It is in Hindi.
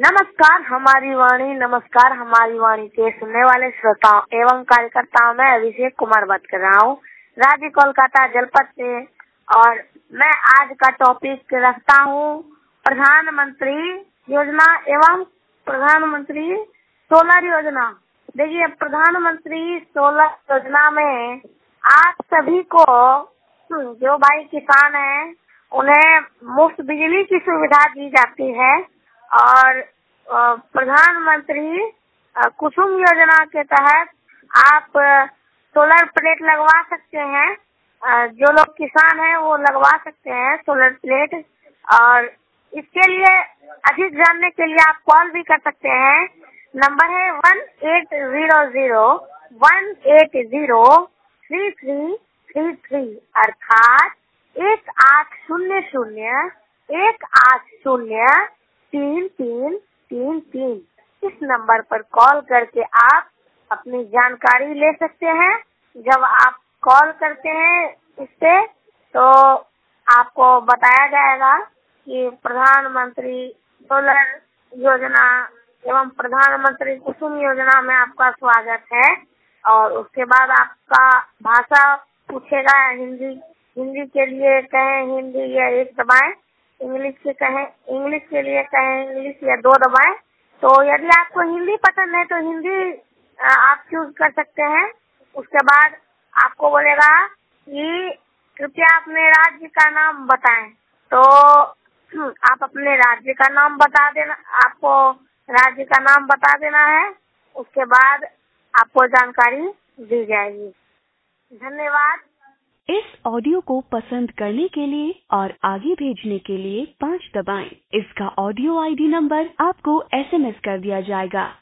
नमस्कार हमारी वाणी के सुनने वाले श्रोताओं एवं कार्यकर्ताओं में अभिषेक कुमार बात कर रहा हूँ, राज्य कोलकाता जनपद से। और मैं आज का टॉपिक रखता हूँ प्रधानमंत्री योजना एवं प्रधानमंत्री सोलर योजना। देखिए, प्रधानमंत्री सोलर योजना में आप सभी को जो भाई किसान हैं उन्हें मुफ्त बिजली की सुविधा दी जाती है। और प्रधानमंत्री कुसुम योजना के तहत आप सोलर प्लेट लगवा सकते हैं। जो लोग किसान हैं वो लगवा सकते हैं सोलर प्लेट। और इसके लिए अधिक जानने के लिए आप कॉल भी कर सकते हैं। नंबर है 1800-180-3333 अर्थात 1800-180-3333। इस नंबर पर कॉल करके आप अपनी जानकारी ले सकते हैं। जब आप कॉल करते हैं इस पे तो आपको बताया जाएगा कि प्रधानमंत्री सोलर योजना एवं प्रधानमंत्री कुसुम योजना में आपका स्वागत है। और उसके बाद आपका भाषा पूछेगा। हिंदी के लिए कहें हिंदी या 1 दबाएं, इंग्लिश के लिए कहें इंग्लिश या 2 दबाएं। तो यदि आपको हिंदी पसंद है तो हिंदी आप चूज कर सकते हैं। उसके बाद आपको बोलेगा कि कृपया अपने राज्य का नाम बताएं। तो आप अपने राज्य का नाम बता देना, आपको राज्य का नाम बता देना है। उसके बाद आपको जानकारी दी जाएगी। धन्यवाद। इस ऑडियो को पसंद करने के लिए और आगे भेजने के लिए 5 दबाएं। इसका ऑडियो आईडी नंबर आपको SMS कर दिया जाएगा।